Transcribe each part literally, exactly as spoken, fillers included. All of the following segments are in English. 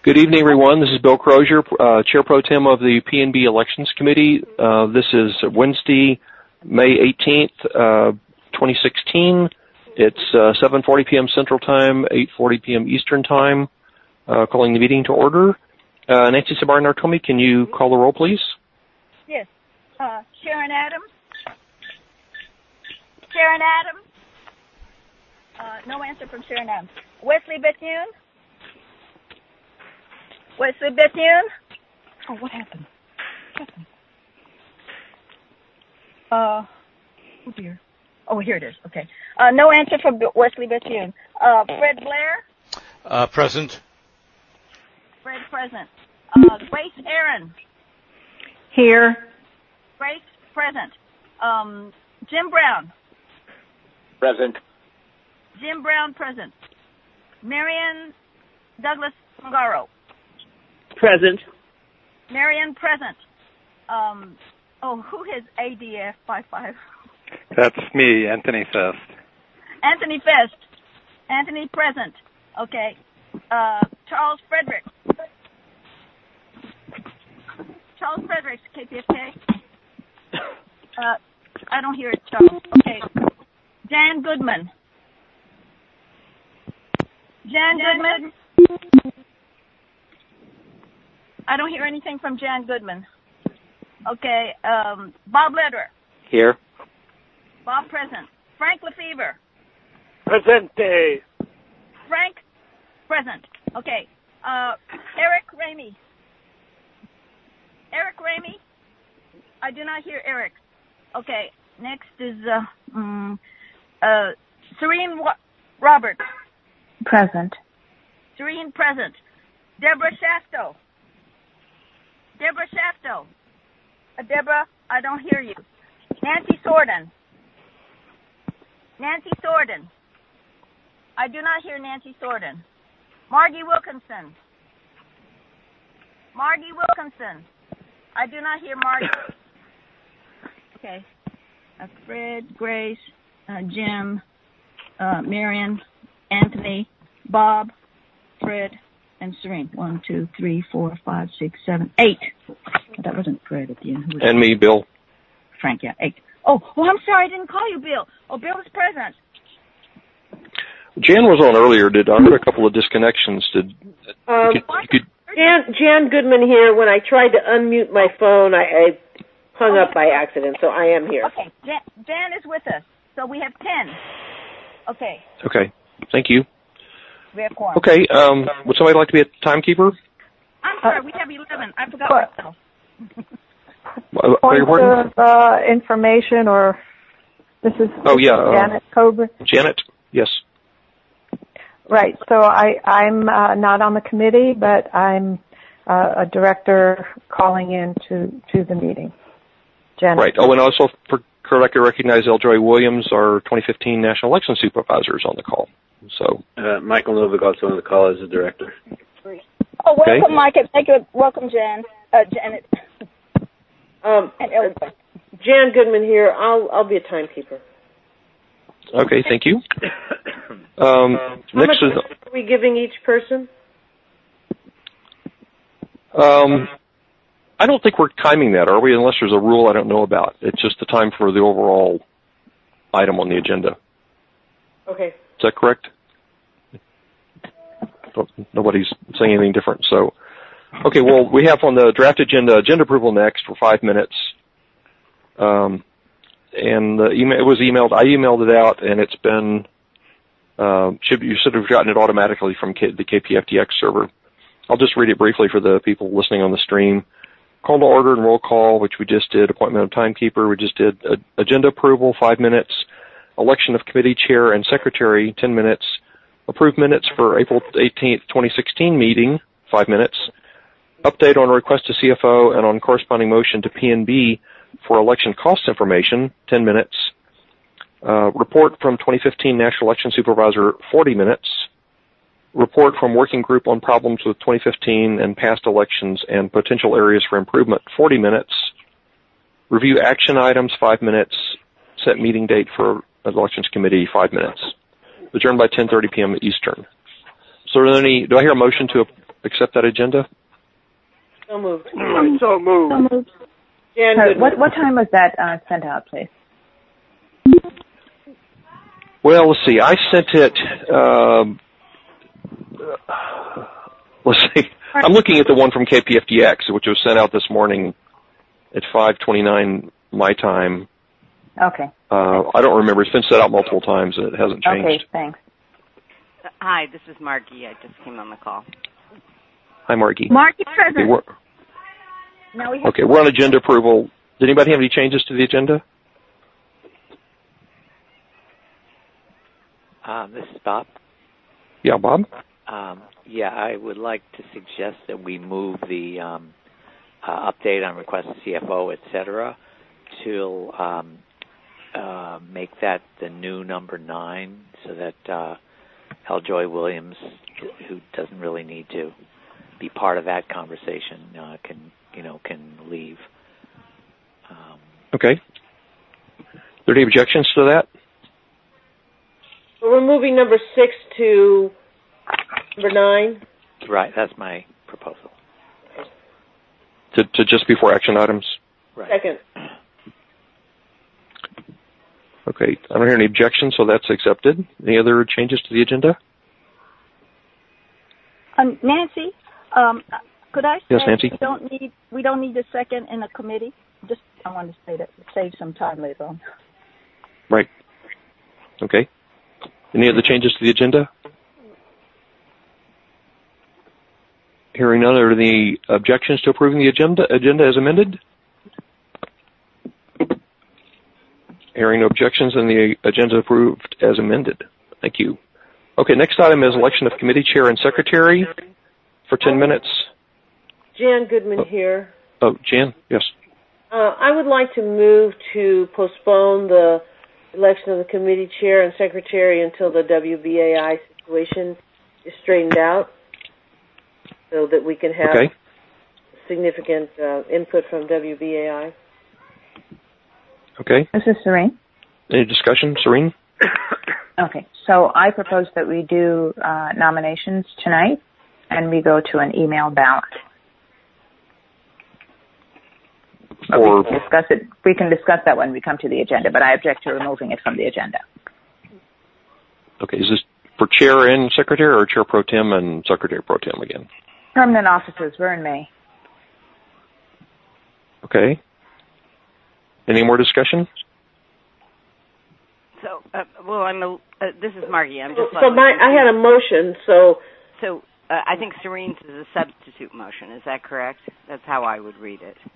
Good evening, everyone. This is Bill Crozier, uh, Chair Pro Tem of the P N B Elections Committee. Uh, this is Wednesday, May eighteenth, uh, twenty sixteen. It's uh, seven forty p.m. Central Time, eight forty p.m. Eastern Time. Uh, calling the meeting to order. Uh, Nancy Sabar-Nartomi, can you call the roll, please? Yes. Uh, Sharon Adams. Sharon Adams. Uh, no answer from Sharon Adams. Wesley Bethune. Wesley Bethune. Oh, what happened? What happened? Uh, oh dear. Oh, here it is. Okay. Uh, no answer from Wesley Bethune. Uh, Fred Blair. Uh, present. Fred present. Uh, Grace Aaron. Here. Grace present. Um, Jim Brown. Present. Jim Brown present. Marion Douglas Ungaro. Present. Marion present. Um, oh, who has A D F five five? That's me, Anthony Fest. Anthony Fest. Anthony present. Okay. Uh, Charles Frederick. Charles Fredericks, K P F K. Uh, I don't hear it, Charles. Okay. Jan Goodman. Jan Goodman. I don't hear anything from Jan Goodman. Okay. Um, Bob Lederer. Here. Bob present. Frank Lefevre. Presente. Frank present. Okay. Uh, Eric Ramey. Eric Ramey? I do not hear Eric. Okay, next is uh, um, uh, Serene Wa- Roberts. Present. Serene present. Deborah Shafto. Deborah Shafto. Uh, Deborah, I don't hear you. Nancy Sorden. Nancy Sorden. I do not hear Nancy Sorden. Margie Wilkinson. Margie Wilkinson. I do not hear Margie. Okay. Uh, Fred, Grace, uh, Jim, uh, Marion, Anthony, Bob, Fred, and Serene. One, two, three, four, five, six, seven, eight. That wasn't Fred at the end. Who was And that? me, Bill. Frank, yeah, eight. Oh, well, I'm sorry, I didn't call you Bill. Oh, Bill is present. Jan was on earlier. Did I heard a couple of disconnections? Did Um, you could, you could, Jan, Jan Goodman here. When I tried to unmute my phone, I, I hung up by accident, so I am here. Okay, Jan, Jan is with us, so we have ten. Okay, okay. Thank you. we have quorum. Okay. Um, would somebody like to be a timekeeper? I'm sorry, we have eleven. I forgot myself. Uh, Points of uh, information, or this is Oh, yeah, uh, Janet Coburn. Janet? Yes. Right. So I, I'm uh, not on the committee, but I'm uh, a director calling in to, to the meeting. Janet. Right. Oh, and also for correctly recognize Eljoy Williams, our twenty fifteen National Election Supervisor, is on the call. So Uh, Michael Novak also on the call as a director. Oh, welcome, Okay. Mike. and Thank you. Welcome, Jan. Uh, Janet. Um, And Elwood. Jan Goodman here. I'll I'll be a timekeeper. okay, thank you. Um, How next much is are we giving each person? um, I don't think we're timing that, are we? Unless there's a rule I don't know about. It's just the time for the overall item on the agenda. Okay. Is that correct? Nobody's saying anything different. So, okay. Well, we have on the draft agenda agenda approval next for five minutes. Um, and the email it was emailed. I emailed it out, and it's been uh, should you should have gotten it automatically from K, the K P F D X server. I'll just read it briefly for the people listening on the stream. Call to order and roll call, which we just did. Appointment of timekeeper, we just did. Uh, agenda approval, five minutes. Election of committee chair and secretary, ten minutes. Approved minutes for April eighteenth, twenty sixteen meeting, five minutes. Update on request to C F O and on corresponding motion to P N B for election cost information, ten minutes. Uh, report from twenty fifteen National Election Supervisor, forty minutes. Report from working group on problems with twenty fifteen and past elections and potential areas for improvement, forty minutes. Review action items, five minutes. Set meeting date for elections committee, five minutes. Adjourned by ten thirty p.m. Eastern. So, are there any? Do I hear a motion to accept that agenda? So moved. So moved. So moved. Jan Sorry, Goodman. what what time was that uh, sent out, please? Well, let's see. I sent it. Um, let's see. I'm looking at the one from K P F D X, which was sent out this morning at five twenty-nine my time. Okay. Uh, I don't remember. It's been sent out multiple times, and it hasn't changed. Okay, thanks. Hi, this is Margie. I just came on the call. Hi, Margie. Margie Okay, present. we're, Now we have okay, we're on agenda approval. Did anybody have any changes to the agenda? Um, this is Bob. Yeah, Bob? Um, yeah, I would like to suggest that we move the um, uh, update on request of C F O, et cetera, to um, uh, make that the new number nine, so that uh, L. Joy Williams, who doesn't really need to be part of that conversation, uh, can you know can leave. Um, Okay. Are there any objections to that? We're moving number six to number nine. right, that's my proposal. To, to just before action items? Right. Second. Okay. I don't hear any objections, so that's accepted. Any other changes to the agenda? um, Nancy. Um, could I say Yes, Nancy. we don't need we don't need a second in a committee? Just I want to say that save some time later on. Right. Okay. Any other changes to the agenda? Hearing none, are there any objections to approving the agenda agenda as amended? Hearing no objections, and the agenda approved as amended. Thank you. Okay, next item is election of committee chair and secretary for ten minutes. Jan Goodman here. Oh, Jan, yes. Uh, I would like to move to postpone the election of the committee chair and secretary until the W B A I situation is straightened out, so that we can have Okay. significant uh, input from W B A I. Okay. This is Serene. Any discussion, Serene? Okay, so I propose that we do uh, nominations tonight, and we go to an email ballot. But Or we can discuss it. We can discuss that when we come to the agenda, but I object to removing it from the agenda. okay, is this for chair and secretary, or chair pro tem and secretary pro tem again? Permanent officers, we're in May. Okay. Any more discussion? So, uh, well, I'm a, uh, this is Margie. I'm just. So my, I had a motion, so So uh, I think Serene's is a substitute motion. Is that correct? That's how I would read it.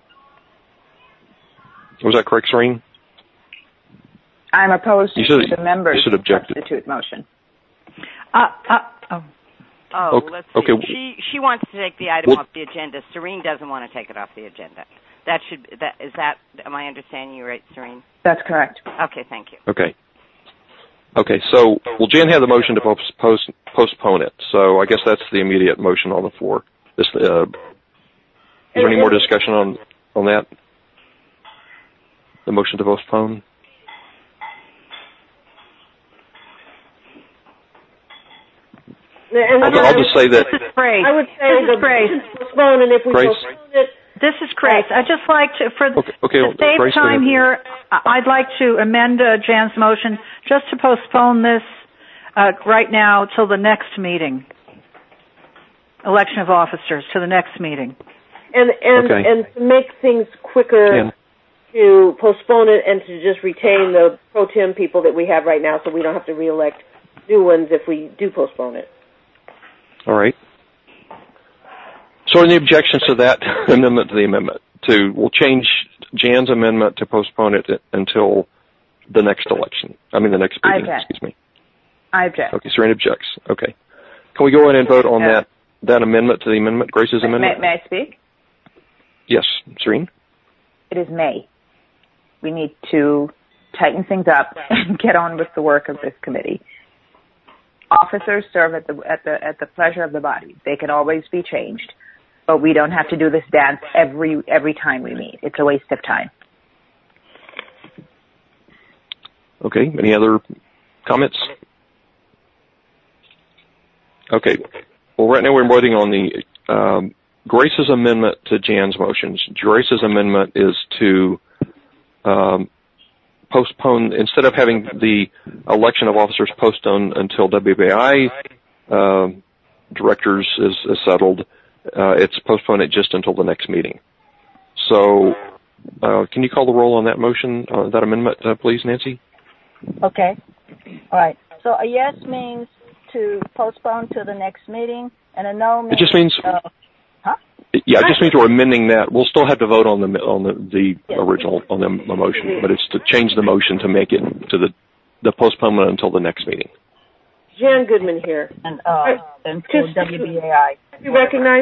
Was that correct, Serene? I'm opposed You to should- the members' you should object. substitute motion. Uh, uh, oh. Oh, Okay, let's see. okay. She she wants to take the item Well- off the agenda. Serene doesn't want to take it off the agenda. That should that is that. Am I understanding you right, Serene? That's correct. Okay, thank you. Okay. Okay, so, well, Jan had the motion to post, post, postpone it, so I guess that's the immediate motion on the floor. This, uh, is there any more discussion on, on that? The motion to postpone? and Okay, I'll just say that, This is Grace. I would say This the is Grace. motion to postpone, and if we Grace? postpone it, This is Grace. I'd just like to, for the, Okay, okay, to save Grace, go time ahead. here, I- I'd like to amend uh, Jan's motion just to postpone this uh, right now till the next meeting. Election of officers to the next meeting. and and Okay. and to make things quicker, Jan, to postpone it and to just retain the pro tem people that we have right now, so we don't have to reelect new ones if we do postpone it. all right. So any objections to that amendment to the amendment? To, we'll change Jan's amendment to postpone it until the next election. I mean, the next I meeting, object. excuse me. I object. Okay, Serene objects. Okay. Can we go in and vote on Yeah. that, that amendment to the amendment, Grace's May, amendment? may I speak? Yes, Serene? It is May. We need to tighten things up and get on with the work of this committee. Officers serve at the at the at the pleasure of the body. They can always be changed, but we don't have to do this dance every every time we meet. It's a waste of time. Okay, any other comments? Okay. Well, right now we're voting on the um, Grace's amendment to Jan's motions. Grace's amendment is to um, postpone, instead of having the election of officers postponed until W B A I uh, directors is, is settled, uh, it's postponed it just until the next meeting. So uh, can you call the roll on that motion, uh, that amendment, uh, please, Nancy? Okay. All right. So a yes means to postpone to the next meeting, and a no means... It just means... Uh, huh? Yeah, it just means we're amending that. We'll still have to vote on the on the, the yes. original, on the motion, but it's to change the motion to make it to the, the postponement until the next meeting. Jan Goodman here. And, uh, and for W B A I. You recognize?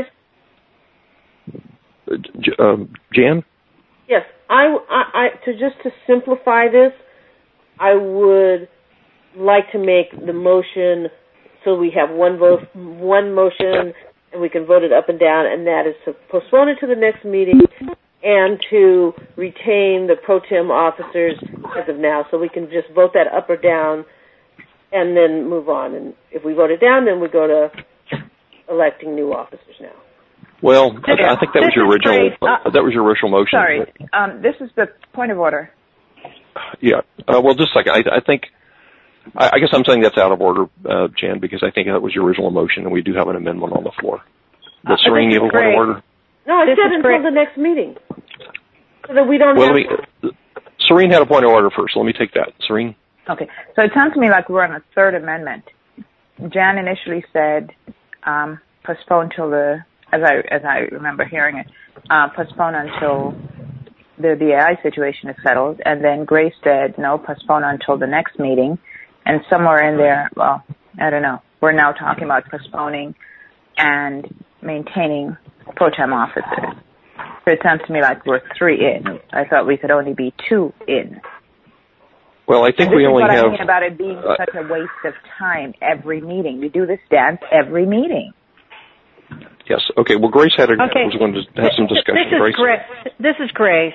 Uh, J- um, Jan? Yes. I, I, I, to just to simplify this, I would like to make the motion so we have one vote, one motion, and we can vote it up and down, and that is to postpone it to the next meeting and to retain the pro tem officers as of now, so we can just vote that up or down and then move on. And if we vote it down, then we go to electing new officers now. Well, I, I think that was your original. Uh, that was your original motion. Sorry, um, this is the point of order. Yeah. Uh, well, just a second. I, I think. I, I guess I'm saying that's out of order, uh, Jan, because I think that was your original motion, and we do have an amendment on the floor. But uh, Serene, you have a point of order? No, I this said until great. the next meeting, so that we don't. Well, have let me. Serene had a point of order first. So let me take that. Serene. Okay. So it sounds to me like we're on a third amendment. Jan initially said um, postpone till the, as I as I remember hearing it, uh, postpone until the B A I situation is settled, and then Grace said no, postpone until the next meeting, and somewhere in there, well, I don't know. We're now talking about postponing and maintaining pro tem officers. So it sounds to me like we're three in. I thought we could only be two in. Well, I think and we only have. This is what have. I mean about it being uh, such a waste of time every meeting. We do this dance every meeting. Yes. Okay. Well, Grace had a, okay. was going to have some discussion. This is Grace. Grace. This is Grace.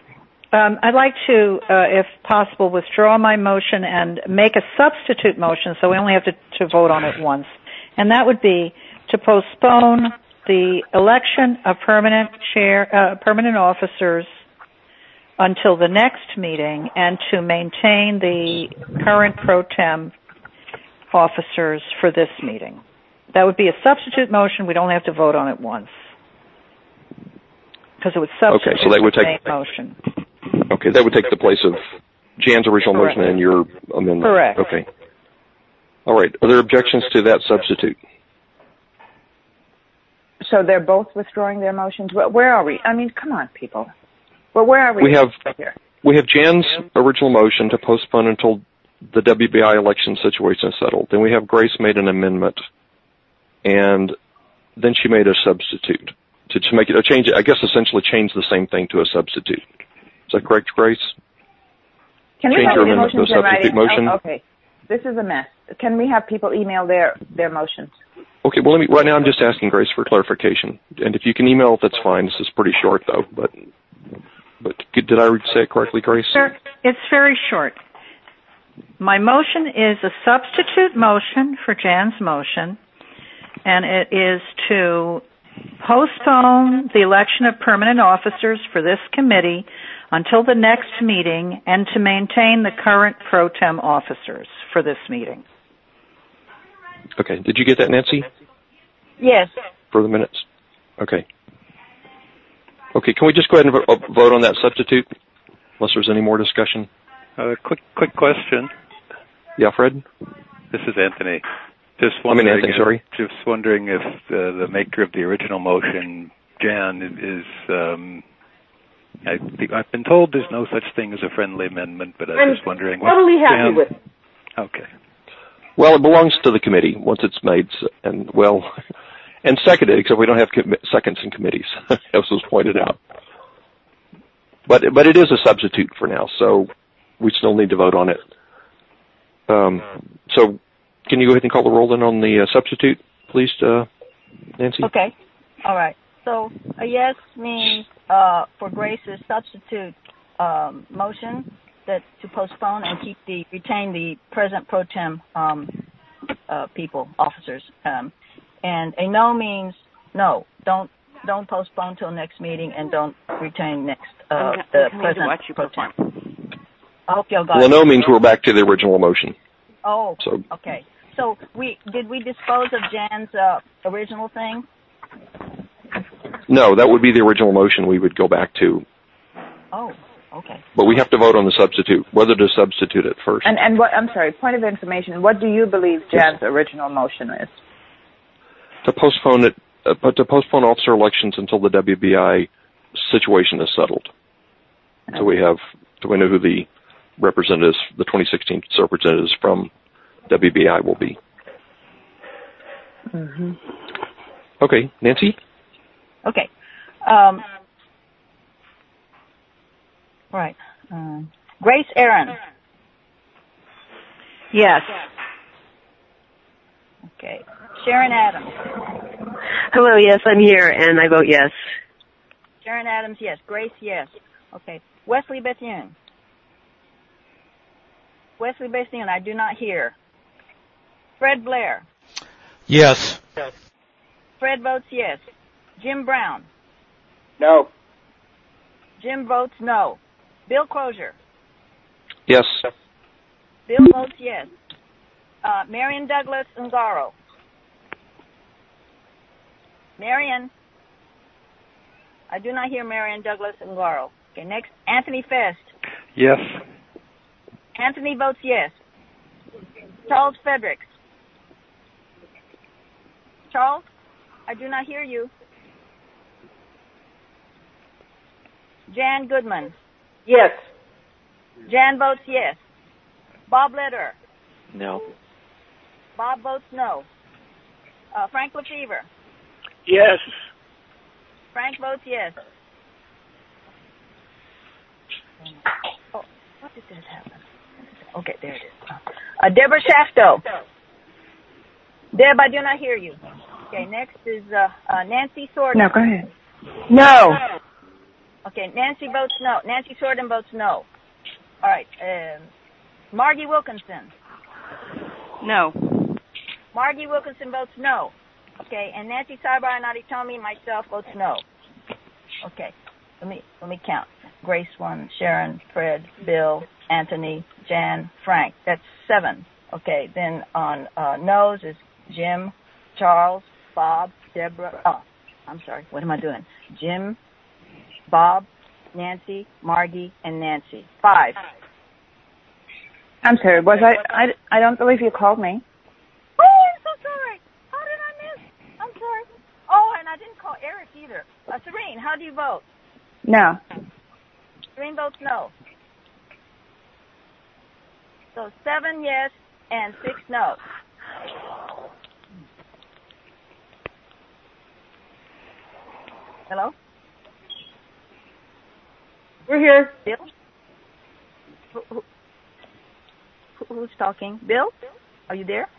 Um, I'd like to, uh, if possible, withdraw my motion and make a substitute motion, so we only have to, to vote on it once, and that would be to postpone the election of permanent chair, uh, permanent officers until the next meeting, and to maintain the current pro tem officers for this meeting. That would be a substitute motion. We'd only have to vote on it once, because it would substitute okay, so that would the take, main motion. Okay, that would take the place of Jan's original Correct. motion and your amendment. Correct. Okay. All right. Are there objections to that substitute? So they're both withdrawing their motions. Where are we? I mean, come on, people. Well, where are we? We have here? we have Jan's original motion to postpone until the W B I election situation is settled. Then we have Grace made an amendment, and then she made a substitute to, to make it a change. I guess essentially change the same thing to a substitute. Is that correct, Grace? Can change we have your the amendment to a motions in substitute writing? motion? Oh, okay, this is a mess. Can we have people email their their motions? Okay, well, let me, right now I'm just asking Grace for clarification. And if you can email it, that's fine. This is pretty short, though. But but did I say it correctly, Grace? Sir, it's very short. My motion is a substitute motion for Jan's motion, and it is to postpone the election of permanent officers for this committee until the next meeting and to maintain the current pro tem officers for this meeting. Okay. Did you get that, Nancy? Yes. For the minutes? Okay. Okay, can we just go ahead and vo- vote on that substitute, unless there's any more discussion? Uh, quick, quick question. Yeah, Fred? This is Anthony. Just I mean, wondering. Anthony, if, sorry. Just wondering if uh, the maker of the original motion, Jan, is. Um, I think, I've been told there's no such thing as a friendly amendment, but I'm, I'm just wondering. Totally what happy Jan, with it. Okay. Well, it belongs to the committee once it's made, and well, and seconded, except we don't have com- seconds in committees, as was pointed out. But but it is a substitute for now, so we still need to vote on it. Um, so, can you go ahead and call the roll then on the uh, substitute, please, uh, Nancy? Okay. All right. So a yes means uh, for Grace's substitute um, motion that to postpone and keep the retain the present pro tem um, uh, people officers, um, and a no means no, don't don't postpone till next meeting, and don't retain next uh, I'm the coming to president watch you pro perform. tem. I hope y'all got Well, it. no means we're back to the original motion. Oh, So okay. So we did we dispose of Jan's uh, original thing? no, that would be the original motion we would go back to. Oh, okay. But we have to vote on the substitute, whether to substitute it first. And and what? I'm sorry. Point of information. What do you believe Jan's original motion is? To postpone it, uh, but to postpone officer elections until the W B I situation is settled. So we have, so we know who the representatives, the twenty sixteen representatives from W B I will be. Mm-hmm. Okay, Nancy? Okay. Um, right. Um, Grace Aaron. Yes. Okay. Sharon Adams. Hello, yes, I'm here, and I vote yes. Sharon Adams, yes. Grace, yes. Okay. Wesley Bethune. Wesley Bethune, I do not hear. Fred Blair. Yes. Fred votes yes. Jim Brown. No. Jim votes no. Bill Crozier. Yes. Bill votes yes. Uh, Marion Douglas Ungaro. Marion. I do not hear Marion Douglas Ungaro. Okay, next, Anthony Fest. Yes. Anthony votes yes. Charles Fredericks. Charles, I do not hear you. Jan Goodman. Yes. Jan votes yes. Bob Leder. No. Bob votes no. Uh, Frank Lefevre. Yes. Frank votes yes. Oh, what did that happen? Okay, there it is. Uh, Deborah Shafto. Deb, I do not hear you. Okay, next is uh, uh, Nancy Sorden. No, go ahead. No. Okay, Nancy votes no. Nancy Sorden votes no. All right, um, Margie Wilkinson. No. Margie Wilkinson votes no. Okay, and Nancy Cyber and Aditomi, myself, votes no. Okay, let me let me count. Grace one, Sharon, Fred, Bill, Anthony, Jan, Frank. That's seven. Okay, then on uh, no's is Jim, Charles, Bob, Deborah. Oh, I'm sorry. What am I doing? Jim, Bob, Nancy, Margie, and Nancy. Five. I'm sorry. Was I? I, I don't believe you called me. Oh, I'm so sorry. How did I miss? I'm sorry. Oh, and I didn't call Eric either. Uh, Serene, how do you vote? No. Serene votes no. So seven yes and six no. Hello? We're here. Bill? Who, who, who's talking? Bill? Are you there?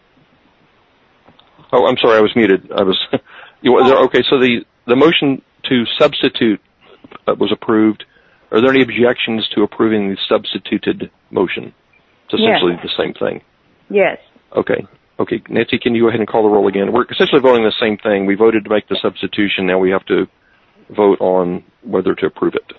Oh, I'm sorry, I was muted. I was. You, Oh. Okay, so the, the motion to substitute uh, was approved. Are there any objections to approving the substituted motion? It's essentially Yes. the same thing. Yes. Okay. Okay, Nancy, can you go ahead and call the roll again? We're essentially voting the same thing. We voted to make the substitution. Now we have to vote on whether to approve it.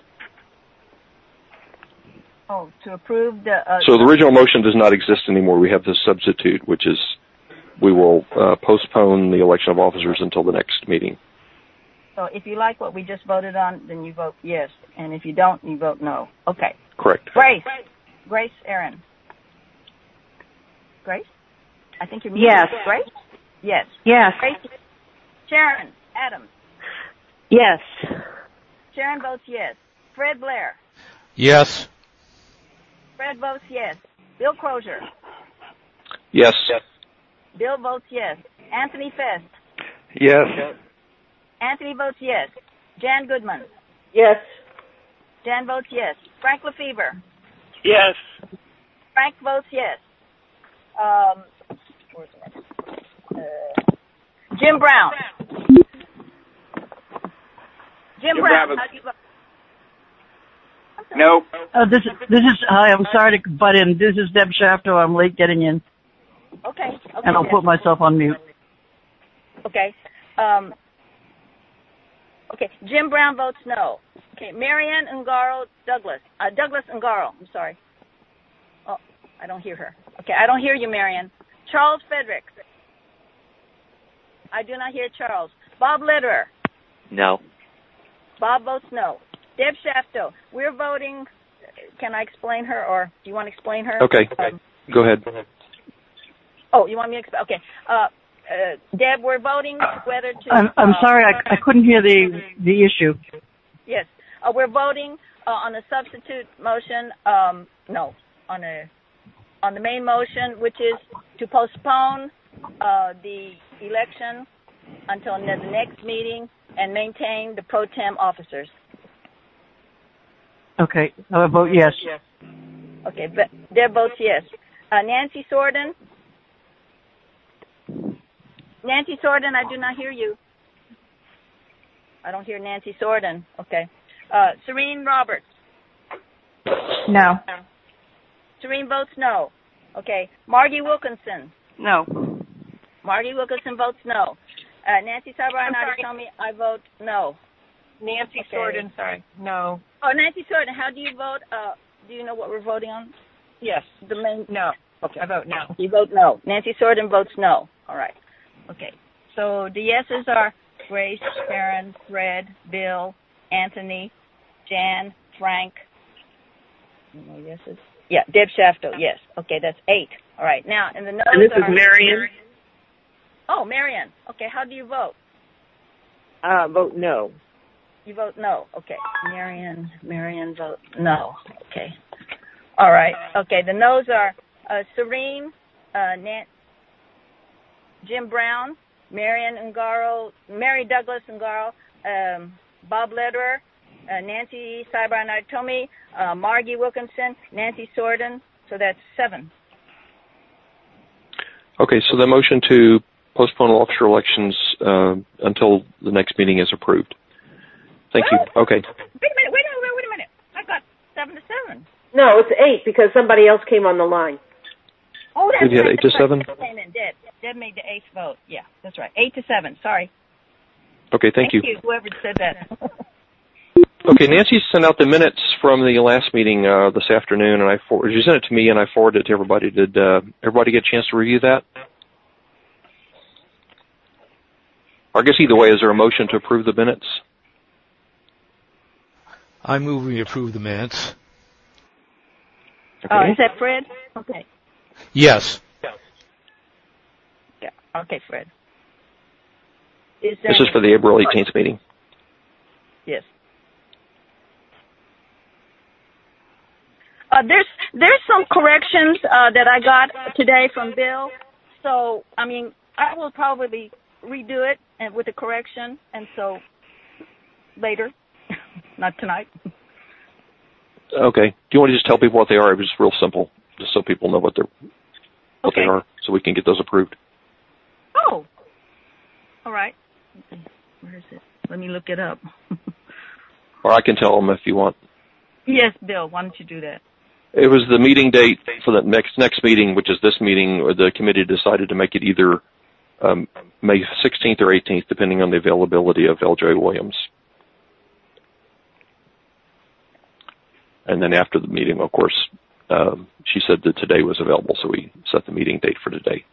Oh, to approve the... Uh, So the original motion does not exist anymore. We have the substitute, which is we will uh, postpone the election of officers until the next meeting. So if you like what we just voted on, then you vote yes. And if you don't, you vote no. Okay. Correct. Grace. Grace Aaron. Grace? I think you're muted. Yes. Grace? Yes. Yes. Grace. Sharon Adams. Yes. Sharon votes yes. Fred Blair. Yes. Fred votes yes. Bill Crozier. Yes. Bill votes yes. Anthony Fest. Yes. Anthony votes yes. Jan Goodman. Yes. Jan votes yes. Frank Lefevre. Yes. Frank votes yes. Um, where's the next? Uh, Jim Brown. Jim, Jim Brown. Brown. How do you vote? No. Uh, this this is hi. I'm sorry to butt in. This is Deb Shafto. I'm late getting in, Okay. Okay. and I'll Deb. put myself on mute. Okay. Um, Jim Brown votes no. Okay, Marianne Ungaro Douglas. Uh, Douglas Ungaro, I'm sorry. Oh, I don't hear her. Okay, I don't hear you, Marianne. Charles Frederick. I do not hear Charles. Bob Lederer. No. Bob votes no. Deb Shafto. We're voting. Can I explain her, or do you want to explain her? Okay. Um, Go ahead. Oh, you want me to explain? Okay. Uh, uh, Deb, we're voting whether to... I'm, I'm uh, sorry, I, I couldn't hear the the issue. Yes. Uh, we're voting uh, on a substitute motion, um, no, on a on the main motion, which is to postpone uh, the election until the next meeting and maintain the pro tem officers. Okay, I vote yes. Okay, but Deb votes yes. Uh, Nancy Sorden? Nancy Sorden, I do not hear you. I don't hear Nancy Sorden. Okay. Uh, Serene Roberts? No. Serene votes no. Okay. Margie Wilkinson? No. Margie Wilkinson votes no. Uh, Nancy Sabra and I tell me I vote no. Nancy Okay. Sorden, sorry. No. Oh, Nancy Sorden, how do you vote? Uh, do you know what we're voting on? Yes. The main. No. Okay. I vote no. You vote no. Nancy Sorden votes no. All right. Okay. So the yeses are Grace, Sharon, Fred, Bill, Anthony, Jan, Frank. No yeses. Yeah, Deb Shafto, yes. Okay, that's eight. All right. Now, and the no's And this is are... Marion. Oh, Marion. Okay, how do you vote? Uh, vote no. You vote no. Okay. Marion, Marion vote no. Okay. All right. Okay, the no's are uh, Serene, uh, Nan- Jim Brown, Marion Ungaro, Mary Douglas Ungaro, um, Bob Lederer, uh, Nancy Cyber Nartomi, uh, Margie Wilkinson, Nancy Sorden. So that's seven. Okay, so the motion to postpone officer elections uh, until the next meeting is approved. Thank well, you. Okay. Wait a minute. Wait a minute. Wait a minute. I got seven to seven. No, it's eight because somebody else came on the line. Oh, that's We had right. eight to That's seven? Right. Came in. Deb. Deb made the eighth vote. Yeah, that's right. Eight to seven. Sorry. Okay, thank, Thank you. Whoever said that. Okay, Nancy sent out the minutes from the last meeting uh, this afternoon, and I for- she sent it to me, and I forwarded it to everybody. Did uh, everybody get a chance to review that? I guess either way, is there a motion to approve the minutes? I move we approve the minutes. Okay. Uh, is that Fred? Okay. Yes. Yeah. Okay, Fred. Is there This is for the April eighteenth meeting. Yes. Uh, there's there's some corrections uh, that I got today from Bill. So I mean, I will probably redo it and with a correction, and so later, not tonight. Okay. Do you want to just tell people what they are? It was real simple, just so people know what they're what Okay. they are, so we can get those approved. Oh. All right. Where is it? Let me look it up. Or I can tell them if you want. Yes, Bill. Why don't you do that? It was the meeting date for the next next meeting, which is this meeting. Or the committee decided to make it either um, May sixteenth or eighteenth, depending on the availability of L J Williams. And then after the meeting, of course, um, she said that today was available, so we set the meeting date for today.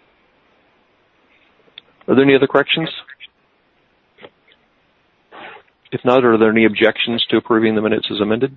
Are there any other corrections? If not, are there any objections to approving the minutes as amended?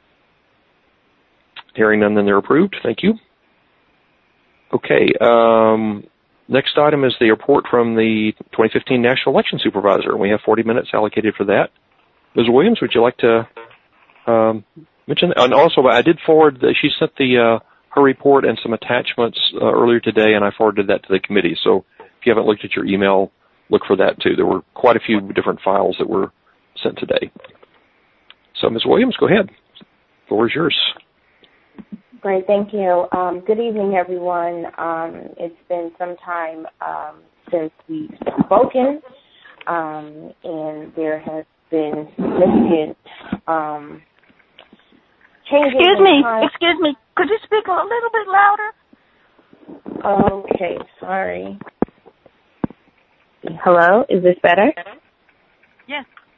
Hearing none, then they're approved. Thank you. Okay. Um, next item is the report from the twenty fifteen National Election Supervisor. We have forty minutes allocated for that. Miz Williams, would you like to um, mention that? And also, I did forward, the, she sent the uh, her report and some attachments uh, earlier today, and I forwarded that to the committee. So if you haven't looked at your email, look for that too. There were quite a few different files that were sent today. So, Miz Williams, go ahead. The floor is yours. Great, thank you. Um, good evening, everyone. Um, it's been some time um, since we've spoken, um, and there has been significant um, changes. Excuse in me. time. Excuse me. Could you speak a little bit louder? Okay, sorry. Hello, is this better? Yes.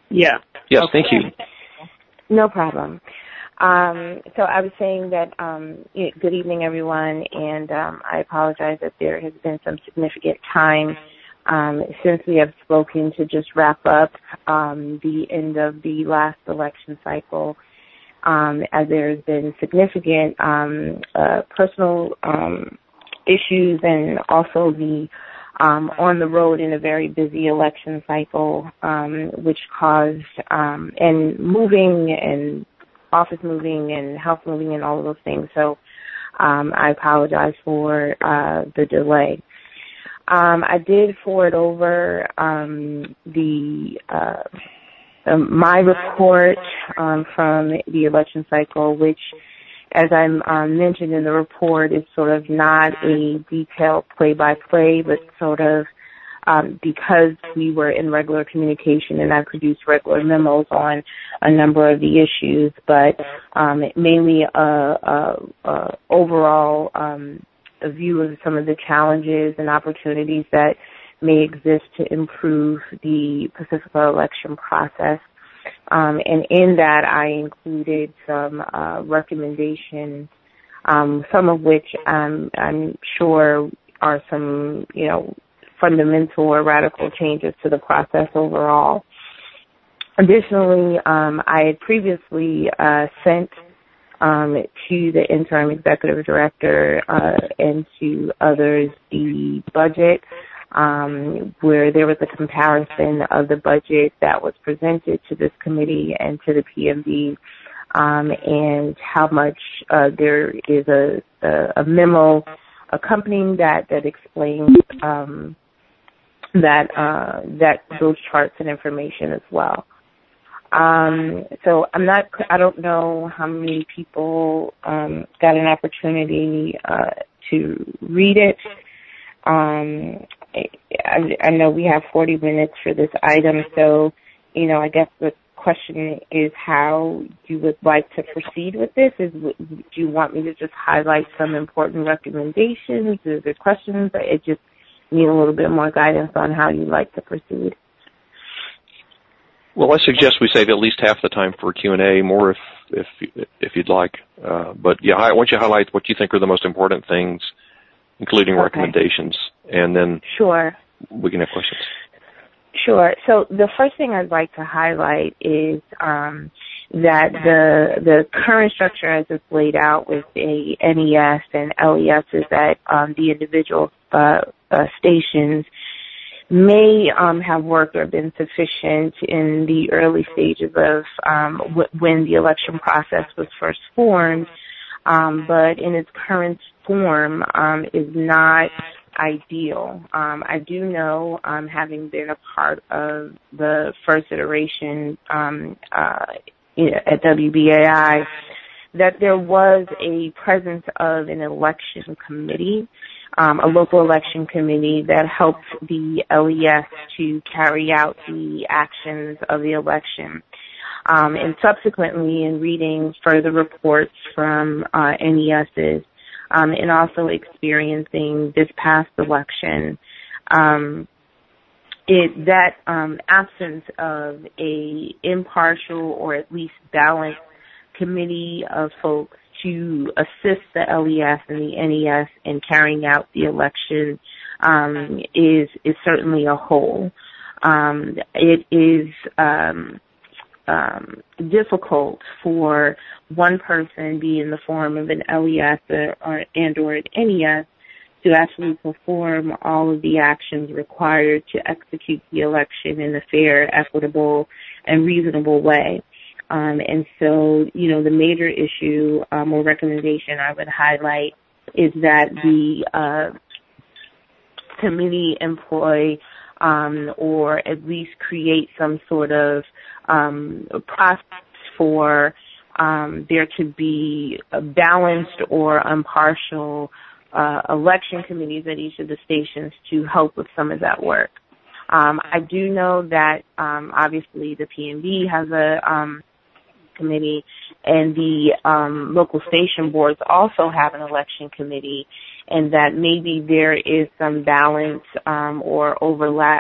Yeah. Yes, Okay. thank you. No problem. Um, so I was saying that, um, good evening, everyone, and um, I apologize that there has been some significant time um, since we have spoken to just wrap up um, the end of the last election cycle, um, as there has been significant um, uh, personal um, issues and also the um, on the road in a very busy election cycle, um, which caused um, and moving and office moving and house moving and all of those things. So um, I apologize for uh, the delay. Um, I did forward over um, the uh, um, my report um, from the election cycle, which, as I um, mentioned in the report, is sort of not a detailed play-by-play, but sort of um, because we were in regular communication and I produced regular memos on a number of the issues, but um, mainly a, a, a overall um, a view of some of the challenges and opportunities that may exist to improve the Pacifica election process. Um, and in that, I included some uh, recommendations, um, some of which I'm, I'm sure are some, you know, fundamental or radical changes to the process overall. Additionally, um, I had previously uh, sent um, to the interim executive director uh, and to others the budget, um, where there was a comparison of the budget that was presented to this committee and to the P M B, um, and how much uh, there is a, a, a memo accompanying that that explains um, that uh, that those charts and information as well. Um, so I'm not, I don't know how many people um, got an opportunity uh, to read it. Um, I, I know we have forty minutes for this item, so, you know, I guess the question is how you would like to proceed with this. Is, do you want me to just highlight some important recommendations? Is there questions? I just need a little bit more guidance on how you'd like to proceed. Well, I suggest we save at least half the time for Q and A, more if if if you'd like. Uh, but yeah, I want you to highlight what you think are the most important things, including okay. recommendations, and then sure we can have questions. Sure. So the first thing I'd like to highlight is um, that the the current structure as it's laid out with a N E S and L E S is that um, the individual uh, uh, stations may um, have worked or been sufficient in the early stages of um, w- when the election process was first formed, um, but in its current form um, is not ideal. Um, I do know, um, having been a part of the first iteration um, uh, at W B A I, that there was a presence of an election committee, um, a local election committee that helped the L E S to carry out the actions of the election. Um, and subsequently, in reading further reports from uh, N E S's, um, and also experiencing this past election, um, it, that um, absence of a impartial or at least balanced committee of folks to assist the L E S and the N E S in carrying out the election um, is is certainly a whole. Um, it is um, um, difficult for one person, be in the form of an L E S or, or and or an N E S, to actually perform all of the actions required to execute the election in a fair, equitable, and reasonable way. Um, and so, you know, the major issue um, or recommendation I would highlight is that the uh, committee employ um, or at least create some sort of um, process for um, there to be a balanced or impartial uh, election committees at each of the stations to help with some of that work. Um, I do know that um, obviously the P M B has a um, committee, and the um, local station boards also have an election committee, and that maybe there is some balance um, or overlap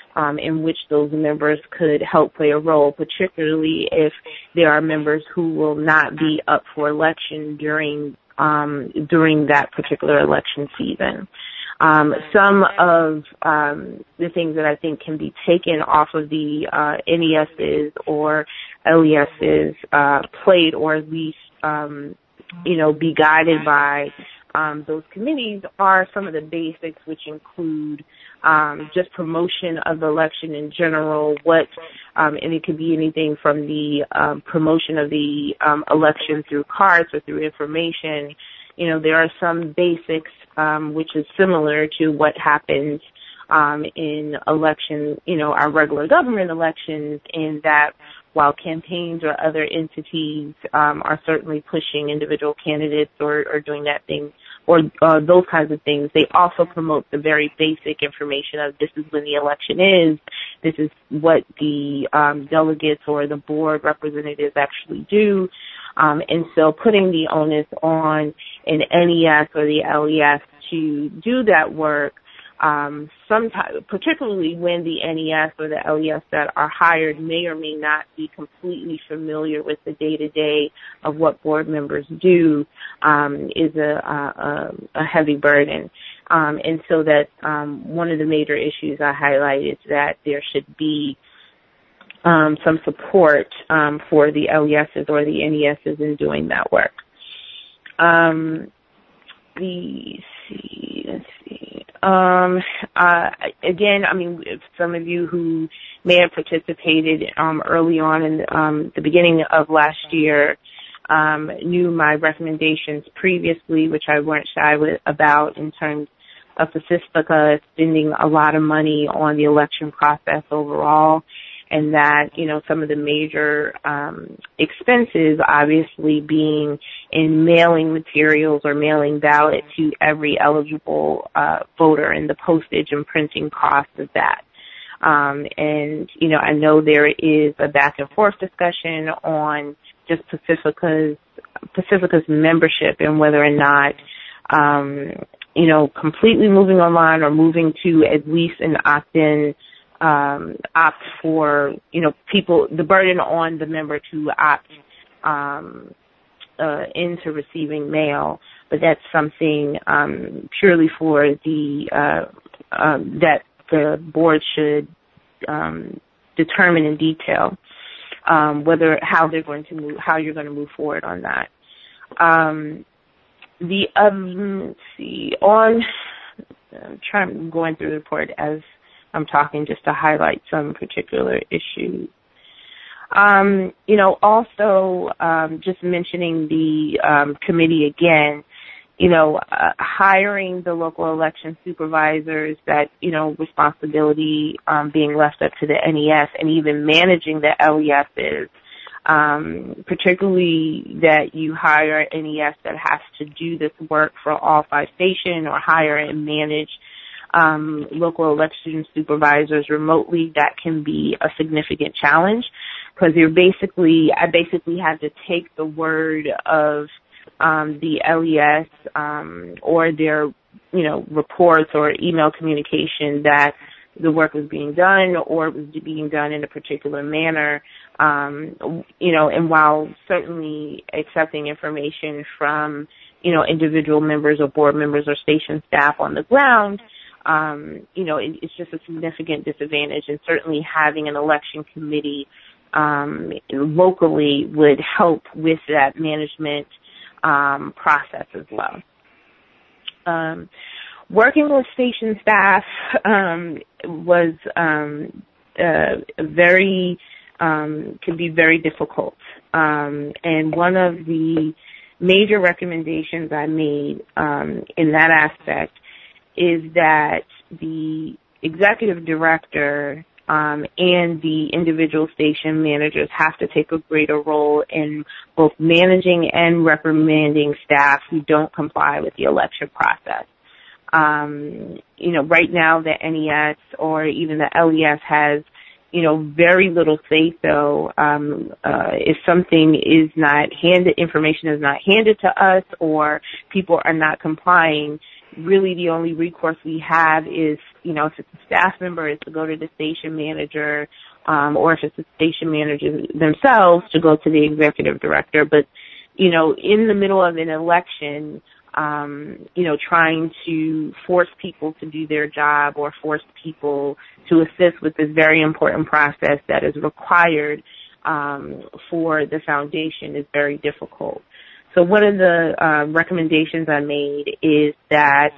um, in which those members could help play a role, particularly if there are members who will not be up for election during um, during that particular election season. Um, some of um, the things that I think can be taken off of the uh, N E S's or L E S's uh, plate, or at least, um, you know, be guided by um, those committees, are some of the basics, which include um, just promotion of the election in general, what, um, and it could be anything from the um, promotion of the um, election through cards or through information. You know, there are some basics, um, which is similar to what happens um, in election, you know, our regular government elections, in that while campaigns or other entities um, are certainly pushing individual candidates or, or doing that thing, or uh, those kinds of things, they also promote the very basic information of this is when the election is, this is what the um, delegates or the board representatives actually do. Um, and so putting the onus on an N E S or the L E S to do that work, um, sometimes, particularly when the N E S or the L E S that are hired may or may not be completely familiar with the day-to-day of what board members do, um, is a, a, a heavy burden. Um, and so that um, one of the major issues I highlight is that there should be Um, some support um, for the L E S's or the N E S's in doing that work. Um, let's see, let's see. Um, uh, again, I mean, some of you who may have participated um, early on in um, the beginning of last year um, knew my recommendations previously, which I weren't shy with, about in terms of Pacifica spending a lot of money on the election process overall. And that, you know, some of the major um, expenses obviously being in mailing materials or mailing ballots to every eligible uh, voter, and the postage and printing cost of that. Um, and, you know, I know there is a back and forth discussion on just Pacifica's, Pacifica's membership and whether or not, um, you know, completely moving online or moving to at least an opt-in Um, opt for, you know, people, the burden on the member to opt um, uh, into receiving mail, but that's something um, purely for the, uh, um, that the board should um, determine in detail um, whether, how they're going to move, how you're going to move forward on that. Um, the, um, let's see, on, I'm trying, going through the report as I'm talking just to highlight some particular issues. Um, you know, also um, just mentioning the um, committee again, you know, uh, hiring the local election supervisors, that, you know, responsibility um, being left up to the N E S, and even managing the L E S's, um, particularly that you hire an N E S that has to do this work for all five stations, or hire and manage Um, local election supervisors remotely. That can be a significant challenge, because you're basically, I basically had to take the word of um, the L E S um, or their, you know, reports or email communication that the work was being done, or it was being done in a particular manner, um, you know, and while certainly accepting information from, you know, individual members or board members or station staff on the ground, Um, you know, it, it's just a significant disadvantage, and certainly having an election committee um, locally would help with that management um, process as well. Um, working with station staff um, was um, uh, very um, can be very difficult, um, and one of the major recommendations I made um, in that aspect is that the executive director um, and the individual station managers have to take a greater role in both managing and reprimanding staff who don't comply with the election process. Um, you know, right now the N E S or even the L E S has, you know, very little say so um, uh, if something is not handed, information is not handed to us, or people are not complying. Really the only recourse we have is you know, if it's a staff member, it's to go to the station manager, um, or if it's the station manager themselves, to go to the executive director. But, you know, in the middle of an election, um, you know, trying to force people to do their job or force people to assist with this very important process that is required um, for the foundation is very difficult. So one of the uh, recommendations I made is that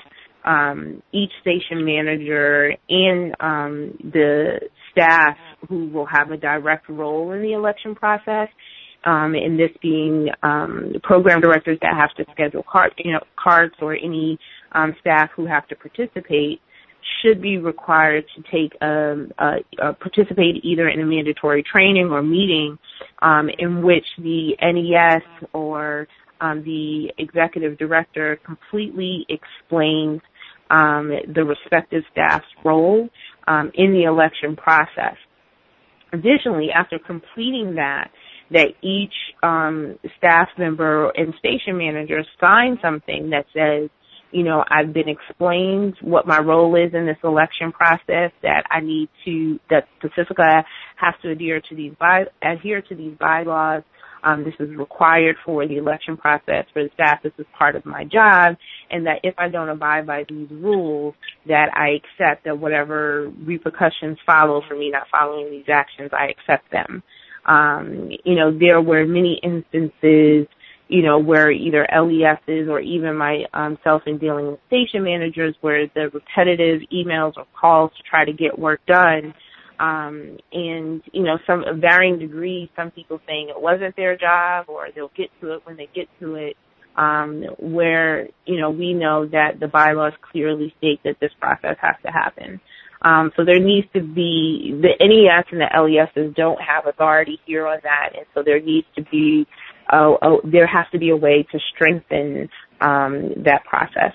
um, each station manager and um, the staff who will have a direct role in the election process, um, and this being um, program directors that have to schedule card, you know, cards or any um, staff who have to participate, should be required to take um, uh, uh, participate either in a mandatory training or meeting um, in which the N E S or um, the executive director completely explains um, the respective staff's role um, in the election process. Additionally, after completing that, that each um, staff member and station manager sign something that says, you know, I've been explained what my role is in this election process, that I need to, that Pacifica has to adhere to these by, adhere to these bylaws. Um, this is required for the election process for the staff. This is part of my job, and that if I don't abide by these rules, that I accept that whatever repercussions follow for me not following these actions, I accept them. Um, you know, there were many instances, you know, where either L E Ss or even my um, self in dealing with station managers where the repetitive emails or calls to try to get work done, um, and, you know, some of varying degrees, some people saying it wasn't their job or they'll get to it when they get to it, um, where, you know, we know that the bylaws clearly state that this process has to happen. Um, so there needs to be, the N E S and the L E Ss don't have authority here on that, and so there needs to be Uh, uh, there has to be a way to strengthen um, that process.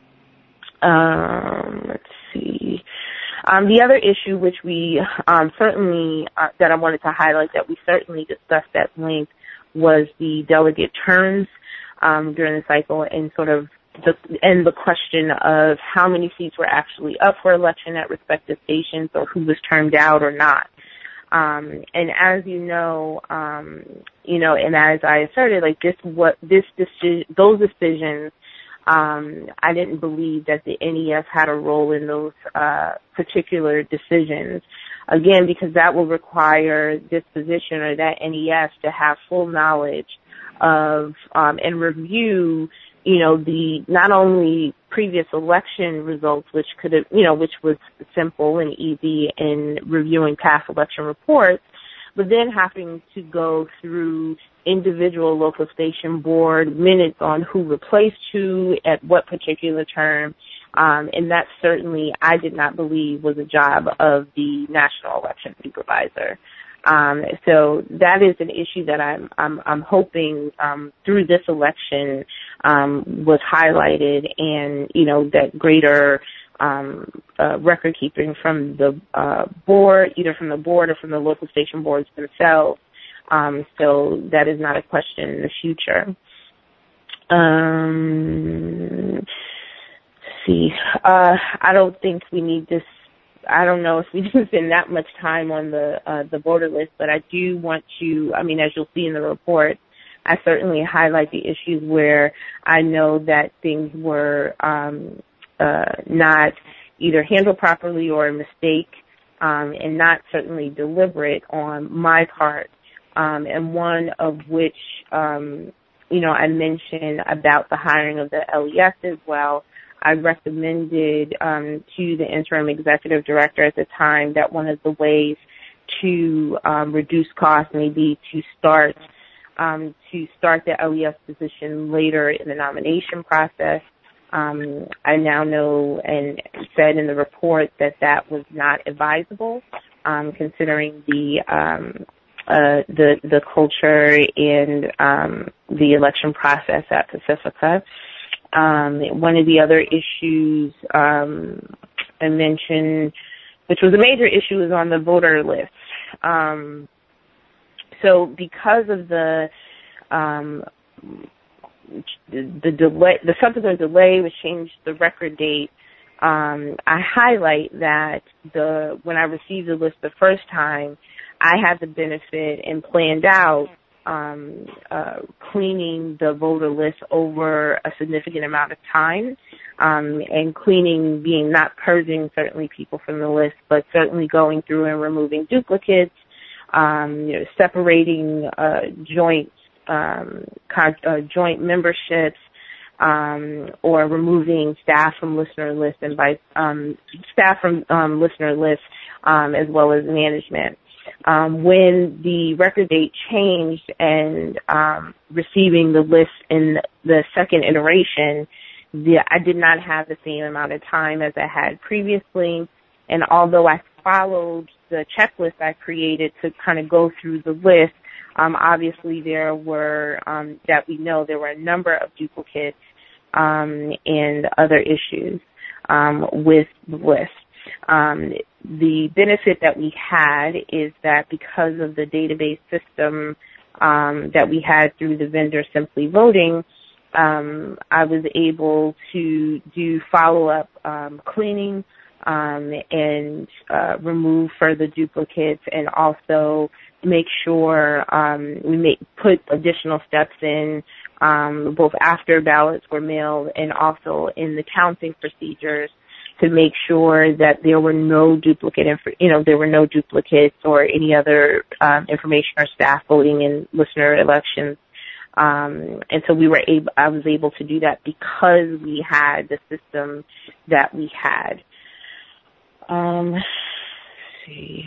Um, let's see. Um, the other issue, which we um, certainly uh, that I wanted to highlight, that we certainly discussed at length, was the delegate terms um, during the cycle, and sort of the and the question of how many seats were actually up for election at respective stations, or who was termed out or not. Um, and as you know, um, you know, and as I asserted, like this, what this decision, those decisions, um, I didn't believe that the N E S had a role in those uh, particular decisions. Again, because that will require this position or that N E S to have full knowledge of um, and review, you know, the not only previous election results, which could have, you know, which was simple and easy in reviewing past election reports, but then having to go through individual local station board minutes on who replaced who at what particular term. Um, and that certainly I did not believe was a job of the national election supervisor. Um, so that is an issue that I'm, I'm, I'm hoping, um, through this election, um, was highlighted, and, you know, that greater, um, uh, record keeping from the, uh, board, either from the board or from the local station boards themselves. Um, so that is not a question in the future. Um, let's see, uh, I don't think we need this. I don't know if we didn't spend that much time on the uh, the voter list, but I do want to, I mean, as you'll see in the report, I certainly highlight the issues where I know that things were um, uh, not either handled properly or a mistake, um, and not certainly deliberate on my part, um, and one of which, um, you know, I mentioned about the hiring of the L E S as well. I recommended um, to the interim executive director at the time that one of the ways to um, reduce costs may be to start um, to start the L E S position later in the nomination process. Um, I now know and said in the report that that was not advisable, um, considering the um, uh, the the culture and um, the election process at Pacifica. Um, one of the other issues um, I mentioned, which was a major issue, is on the voter list. Um, so because of the um, the, the delay, the subsequent delay, which changed the record date, um, I highlight that the when I received the list the first time, I had the benefit and planned out um, uh, cleaning the voter list over a significant amount of time, um, and cleaning being not purging certainly people from the list, but certainly going through and removing duplicates, um, you know, separating uh, joint um, con- uh, joint memberships, um, or removing staff from listener lists and by um, staff from um, listener lists, um, as well as management. Um, when the record date changed and um, receiving the list in the second iteration, the, I did not have the same amount of time as I had previously. And although I followed the checklist I created to kind of go through the list, um, obviously there were, um, that we know there were a number of duplicates um, and other issues um, with the list. Um, the benefit that we had is that because of the database system um, that we had through the vendor Simply Voting, um, I was able to do follow-up um, cleaning um, and uh, remove further duplicates, and also make sure um, we make, put additional steps in um, both after ballots were mailed and also in the counting procedures to make sure that there were no duplicate, inf- you know, there were no duplicates or any other um, information or staff voting in listener elections. Um, and so we were able, I was able to do that because we had the system that we had. Um, let's see.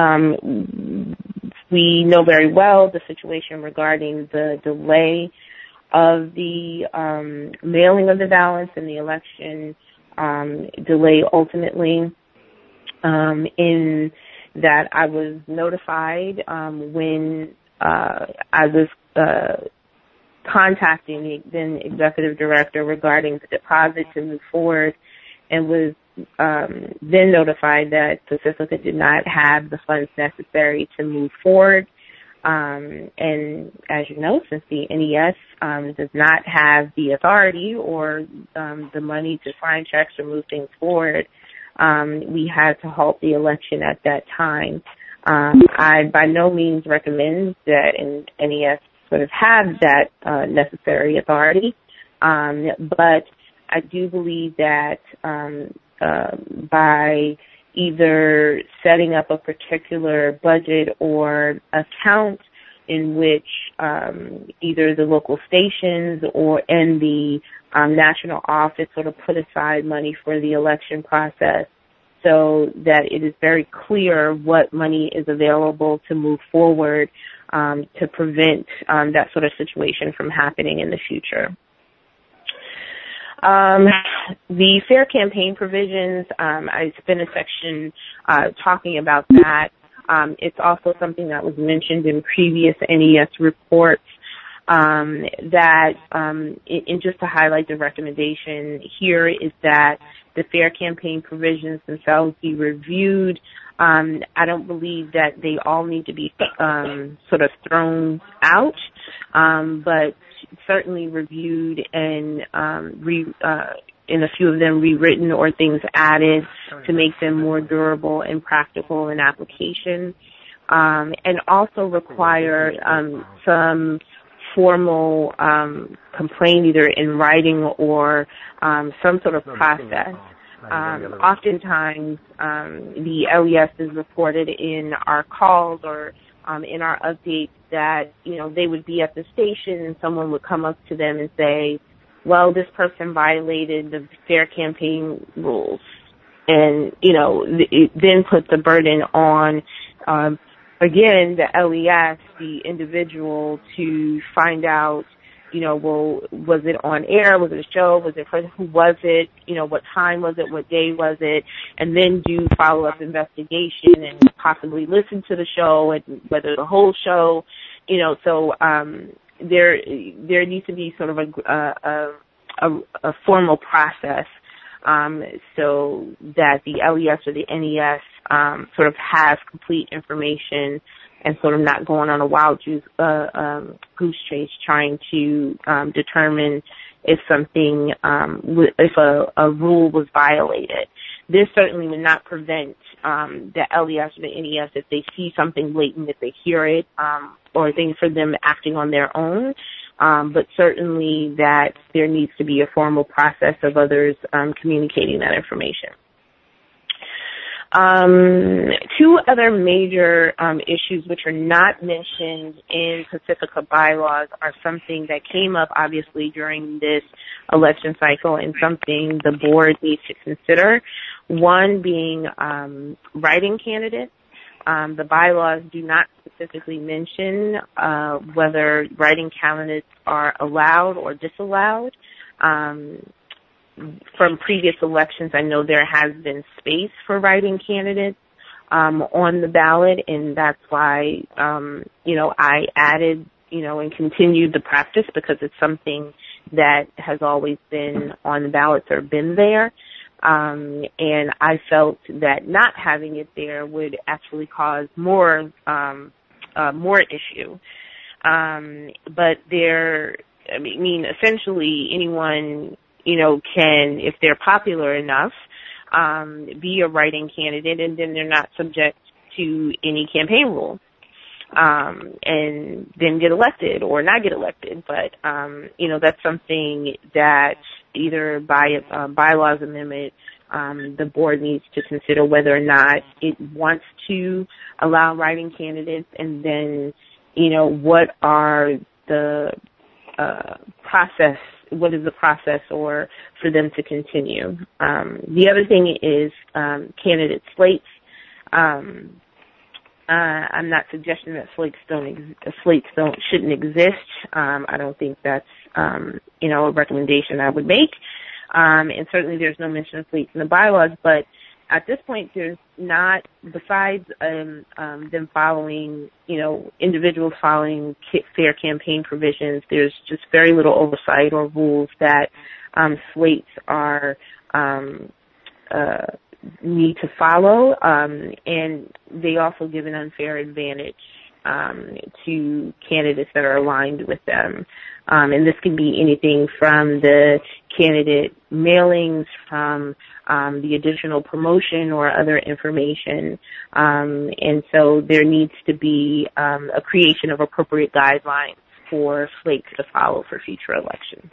Um, we know very well the situation regarding the delay of the um, mailing of the ballots and the election um, delay ultimately, um, in that I was notified um, when uh, I was uh, contacting the then executive director regarding the deposit to move forward, and was um, then notified that Pacifica did not have the funds necessary to move forward. Um, and as you know, since the N E S um, does not have the authority or um, the money to sign checks or move things forward, um, we had to halt the election at that time. Um, I by no means recommend that an N E S sort of have that uh, necessary authority, um, but I do believe that um, uh, by either setting up a particular budget or account in which um, either the local stations or and the um, national office sort of put aside money for the election process, so that it is very clear what money is available to move forward um, to prevent um, that sort of situation from happening in the future. Um, the fair campaign provisions, um, I spent a section uh, talking about that. Um, it's also something that was mentioned in previous N E S reports, um, that, um, and just to highlight the recommendation here is that the fair campaign provisions themselves be reviewed. Um, I don't believe that they all need to be um, sort of thrown out, um, but certainly reviewed and um, re, uh, in a few of them rewritten or things added to make them more durable and practical in application, um, and also require um, some formal um, complaint either in writing or um, some sort of process. Um, oftentimes, um, the L E S is reported in our calls or um, in our updates that, you know, they would be at the station and someone would come up to them and say, well, this person violated the fair campaign rules. And, you know, it then put the burden on, um, again, the L E S, the individual, to find out, you know, well, was it on air? Was it a show? Was it, who was it? You know, what time was it? What day was it? And then do follow-up investigation and possibly listen to the show and whether the whole show, you know, so um, there there needs to be sort of a, a, a, a formal process um, so that the L E S or the N E S um, sort of has complete information and sort of not going on a wild juice, uh, um, goose chase trying to um, determine if something, um, w- if a, a rule was violated. This certainly would not prevent um, the L E S or the N E S if they see something blatant, if they hear it, um, or things for them acting on their own. Um, but certainly that there needs to be a formal process of others um, communicating that information. Um, two other major um, issues which are not mentioned in Pacifica bylaws are something that came up obviously during this election cycle and something the board needs to consider. One being um, write-in candidates. Um, the bylaws do not specifically mention uh, whether write-in candidates are allowed or disallowed. Um, from previous elections, I know there has been space for write-in candidates um, on the ballot, and that's why, um, you know, I added, you know, and continued the practice because it's something that has always been on the ballots or been there. Um, and I felt that not having it there would actually cause more, um, uh, more issue. Um, but there, I mean, essentially anyone, you know, can, if they're popular enough, um, be a write-in candidate, and then they're not subject to any campaign rules, um, and then get elected or not get elected. But, um, you know, that's something that either by a bylaws amendment, um, the board needs to consider whether or not it wants to allow write-in candidates, and then, you know, what are the uh, process, what is the process or for them to continue. Um, the other thing is um, candidate slates. Um, uh, I'm not suggesting that slates don't ex- slates don't shouldn't exist. Um, I don't think that's um, you know a recommendation I would make. Um, and certainly there's no mention of slates in the bylaws, but at this point there's not, besides um, um, them following, you know, individuals following fair campaign provisions, there's just very little oversight or rules that um, slates are um, uh, need to follow, um, and they also give an unfair advantage um, to candidates that are aligned with them. Um, and this can be anything from the candidate mailings, from um, the additional promotion or other information. Um, and so there needs to be um, a creation of appropriate guidelines for slates to follow for future elections.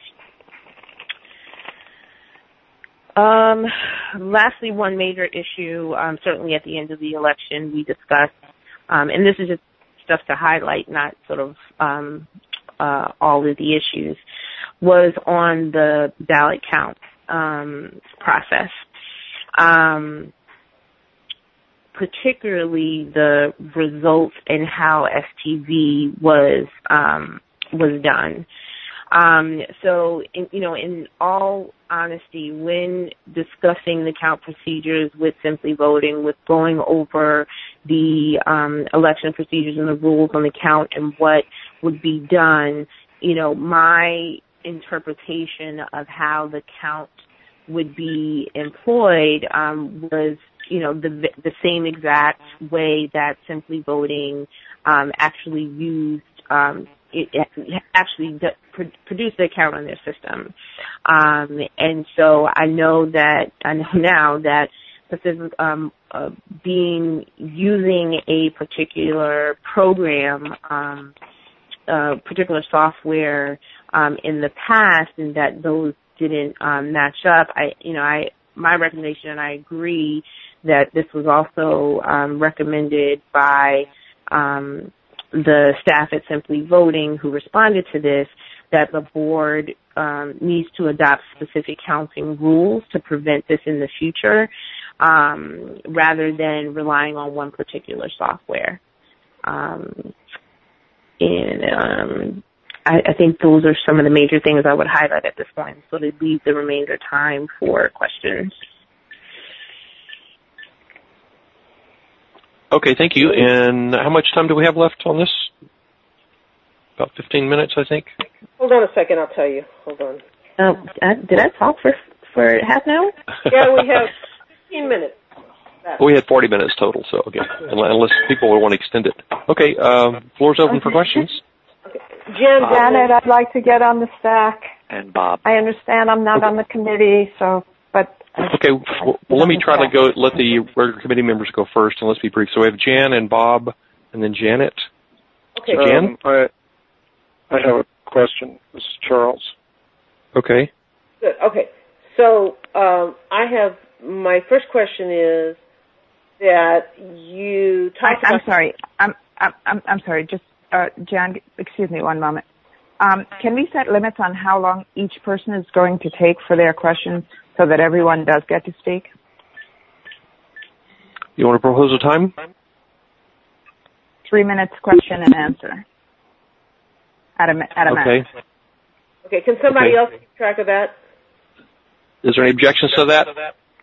Um, lastly, one major issue, um, certainly at the end of the election, we discussed, um, and this is just stuff to highlight, not sort of um, uh, all of the issues, was on the ballot count um, process, um, particularly the results and how S T V was um, was done. Um, so, in, you know, in all honesty, when discussing the count procedures with Simply Voting, with going over the um, election procedures and the rules on the count and what would be done, you know, my interpretation of how the count would be employed um, was, you know, the the same exact way that Simply Voting um, actually used um, it actually produced the count on their system. Um, and so I know that, I know now that Pacific, um, uh, being, using a particular program, um, uh, particular software, um, in the past, and that those didn't, um, match up, I, you know, I, my recommendation, and I agree that this was also, um, recommended by, um, the staff at Simply Voting who responded to this, that the board um, needs to adopt specific counting rules to prevent this in the future, um, rather than relying on one particular software. Um, and um, I, I think those are some of the major things I would highlight at this point, so to leave the remainder time for questions. Okay, thank you. And how much time do we have left on this? About fifteen minutes, I think. Hold on a second, I'll tell you. Hold on. Uh, I, did I talk for for half an hour? Yeah, we have fifteen minutes. Well, we had forty minutes total, so okay. Unless people will want to extend it. Okay, um, floor's open okay. for questions. Okay. Jen, Janet, I'd like to get on the stack. and Bob. I understand I'm not on the committee, so, but. Okay, well, well let me try to go, let the regular committee members go first, and let's be brief. So we have Jan and Bob, and then Janet. Okay. So Jan? Um, I, I have a question. This is Charles. Okay. Good. Okay. So um, I have, my first question is that you talked I, I'm about... sorry. I'm, I'm, I'm sorry. Just, uh, Jan, excuse me one moment. Um, can we set limits on how long each person is going to take for their questions so that everyone does get to speak? You want to propose a time? Three minutes question and answer. At a, at a Okay. minute. Okay, can somebody Okay. else keep track of that? Is there any objections to that?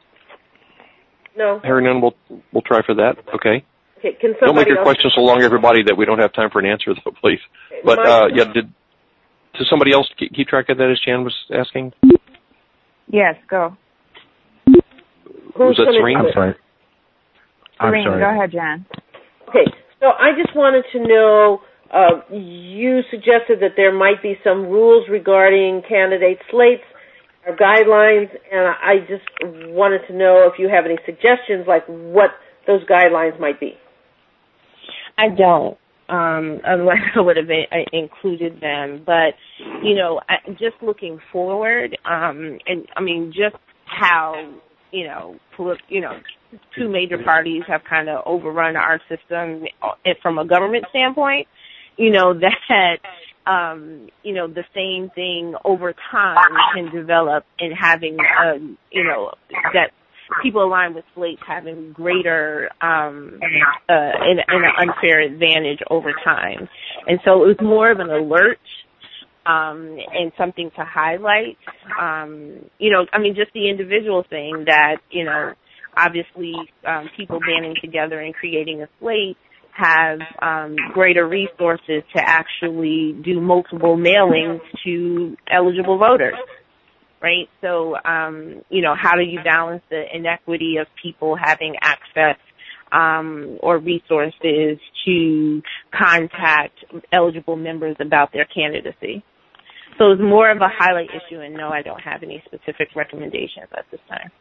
No. Hearing none, we'll, we'll try for that. Okay. Okay, can somebody Don't make your else... questions so long, everybody, that we don't have time for an answer, though, please. Okay, But, my- uh, yeah, did, does somebody else keep, keep track of that, as Jan was asking? Yes, go. Was that Serene? I'm sorry. I'm Serene, sorry. go ahead, Jan. Okay, so I just wanted to know, uh, you suggested that there might be some rules regarding candidate slates or guidelines, and I just wanted to know if you have any suggestions, like what those guidelines might be. I don't. Um, otherwise, I would have uh, included them. But, you know, I, just looking forward, um, and I mean, just how, you know, polit- you know, two major parties have kind of overrun our system from a government standpoint, you know, that, um, you know, the same thing over time can develop in having, um, you know, that people aligned with slates having greater, um, uh, an, an unfair advantage over time. And so it was more of an alert, um, and something to highlight. Um, you know, I mean, just the individual thing that, you know, obviously, um, people banding together and creating a slate have um, greater resources to actually do multiple mailings to eligible voters, right? So, um, you know, how do you balance the inequity of people having access um, or resources to contact eligible members about their candidacy? So it's more of a highlight issue, and no, I don't have any specific recommendations at this time.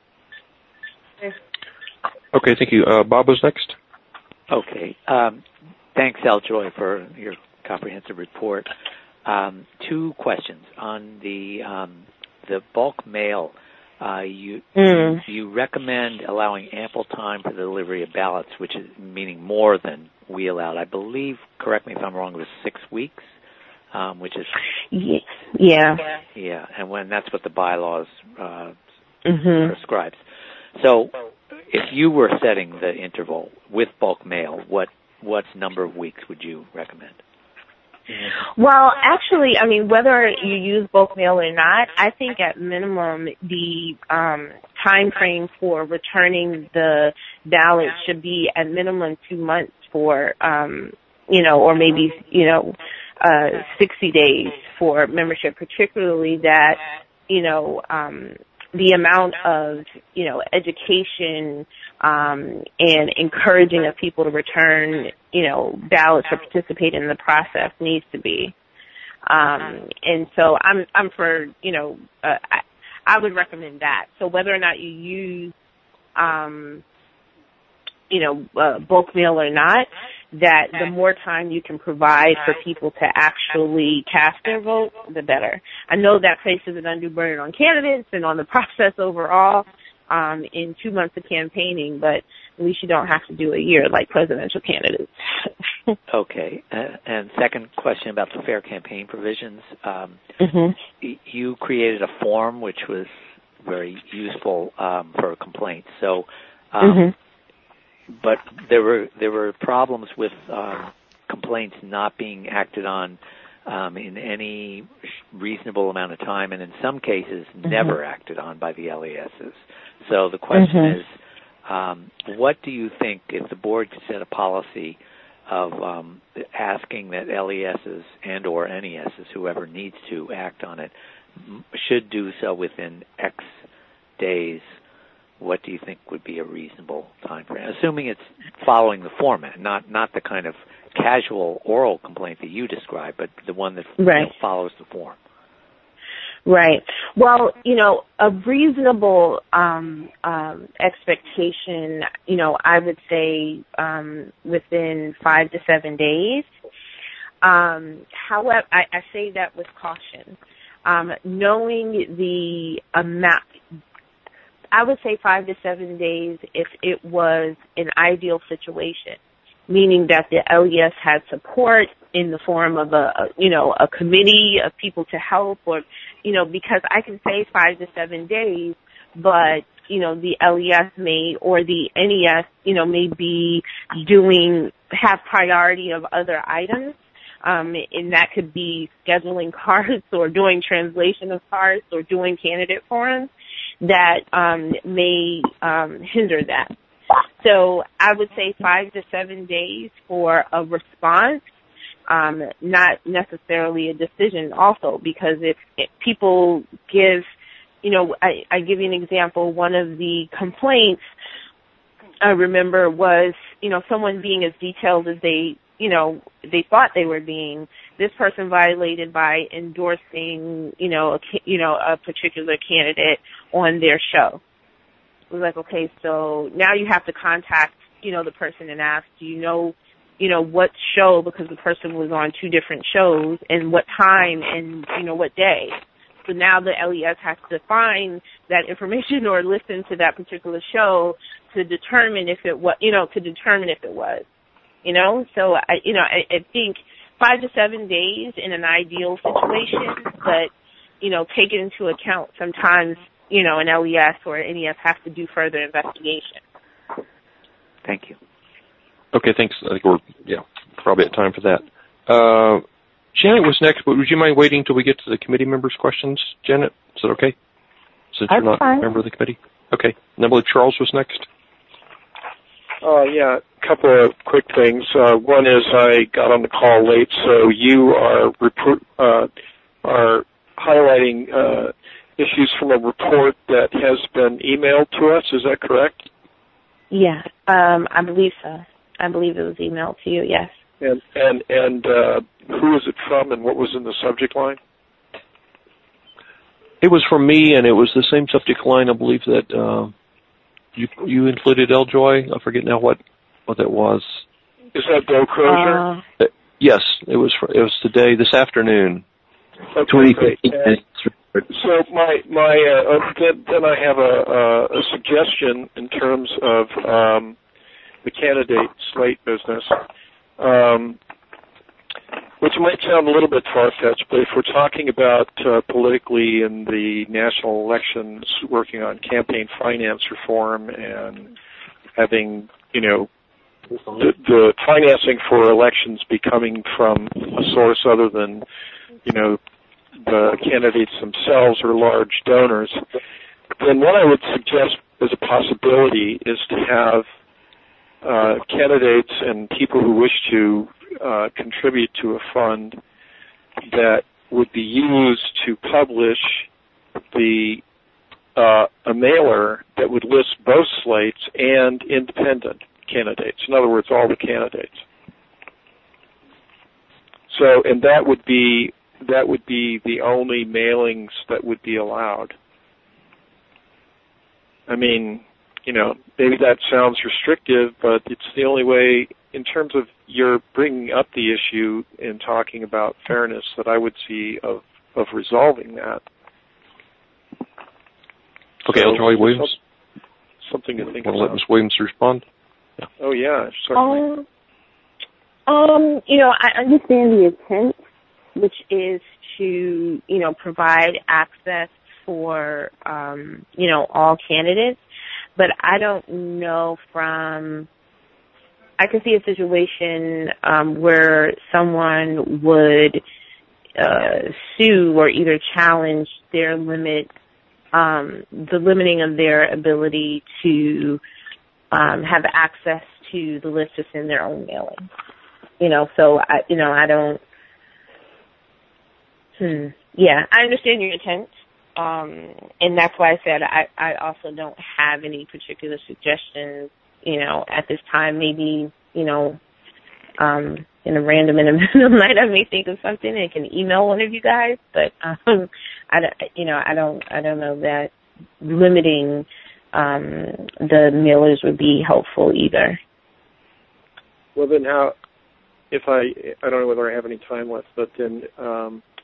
Okay, thank you. Uh, Bob was next. Okay. Um, thanks, Al Joy, for your comprehensive report. Um, two questions on the um, the bulk mail. Uh, you Mm. you recommend allowing ample time for the delivery of ballots, which is meaning more than we allowed. I believe, correct me if I'm wrong, it was six weeks, um, which is yeah, yeah, and when that's what the bylaws uh, mm-hmm. prescribes. So, if you were setting the interval with bulk mail, what what number of weeks would you recommend? Well, actually, I mean, whether you use bulk mail or not, I think at minimum the um, time frame for returning the ballot should be at minimum two months for, um, you know, or maybe, you know, uh, sixty days for membership, particularly that, you know, um, the amount of, you know, education um, and encouraging of people to return, you know, ballots or participate in the process needs to be. Um, and so I'm I'm for, you know, uh, I, I would recommend that. So whether or not you use, um, you know, uh, bulk mail or not, that the more time you can provide for people to actually cast their vote, the better. I know that places an undue burden on candidates and on the process overall um, in two months of campaigning, but at least you don't have to do a year like presidential candidates. Okay. Uh, and second question about the fair campaign provisions. Um, mm-hmm. y- you created a form which was very useful um, for complaints. So um, mm-hmm. But there were there were problems with um, complaints not being acted on um, in any reasonable amount of time, and in some cases mm-hmm. never acted on by the L E Ss. So the question mm-hmm. is, um, what do you think if the board could set a policy of um, asking that L E Ss and or N E Ss, whoever needs to act on it, should do so within X days? What do you think would be a reasonable time frame? Assuming it's following the format, not not the kind of casual oral complaint that you described, but the one that right. you know, follows the form. Right. Well, you know, a reasonable um, um, expectation, you know, I would say um, within five to seven days. Um, however, I, I say that with caution. Um, knowing the amount, I would say five to seven days if it was an ideal situation, meaning that the L E S had support in the form of a, a, you know, a committee of people to help, or, you know, because I can say five to seven days, but, you know, the L E S may, or the N E S, you know, may be doing, have priority of other items. Um, and that could be scheduling cards or doing translation of cards or doing candidate forums that um, may um, hinder that. So I would say five to seven days for a response, um, not necessarily a decision also, because if, if people give, you know, I, I give you an example. One of the complaints I remember was, you know, someone being as detailed as they, you know, they thought they were being. This person violated by endorsing, you know, a, you know, a particular candidate on their show. It was like, okay, so now you have to contact, you know, the person and ask, do you know, you know, what show, because the person was on two different shows, and what time and, you know, what day. So now the L E S has to find that information or listen to that particular show to determine if it was, you know, to determine if it was, you know. So, I, you know, I, I think five to seven days in an ideal situation, but, you know, take it into account sometimes, you know, an L E S or an N E S has to do further investigation. Thank you. Okay, thanks. I think we're, yeah, probably at time for that. Uh, Janet was next, but would you mind waiting until we get to the committee members' questions, Janet? Is that okay? Since That's you're not fine. a member of the committee? Okay. And I believe Charles was next. Uh, yeah, a couple of quick things. Uh, one is I got on the call late, so you are repro- uh, are highlighting uh, issues from a report that has been emailed to us. Is that correct? Yeah, um, I believe so. I believe it was emailed to you, yes. And and and uh, who is it from, and what was in the subject line? It was from me, and it was the same subject line, I believe, that uh, you you included, Eljoy. I forget now what, what that was. Is that Bill Crozier? Uh, yes, it was. For, it was today, this afternoon. Okay, great. And so my my uh, then, then I have a, a suggestion in terms of um, the candidate slate business, um, which might sound a little bit far-fetched, but if we're talking about uh, politically in the national elections, working on campaign finance reform and having, you know, the, the financing for elections be coming from a source other than, you know, the candidates themselves or large donors, then what I would suggest as a possibility is to have uh, candidates and people who wish to uh, contribute to a fund that would be used to publish the uh, a mailer that would list both slates and independent candidates. In other words, all the candidates. So, and that would be that would be the only mailings that would be allowed. I mean, you know, maybe that sounds restrictive, but it's the only way, in terms of your bringing up the issue and talking about fairness, that I would see of, of resolving that. Okay, so, Eljoy Williams. Something to think Want to about. let Miz Williams respond? Yeah. Oh, yeah, certainly. Um, um, you know, I understand the intent, which is to, you know, provide access for, um, you know, all candidates. But I don't know from, I could see a situation um, where someone would uh, sue or either challenge their limit, um, the limiting of their ability to um, have access to the list that's in their own mailing. You know, so, I, you know, I don't, Hmm. Yeah, I understand your intent, um, and that's why I said I, I also don't have any particular suggestions, you know, at this time. Maybe, you know, um, in a random in the middle of the night, I may think of something and can email one of you guys. But um, I don't, you know, I don't, I don't know that limiting um, the mailers would be helpful either. Well, then how? If I, I don't know whether I have any time left, but then um,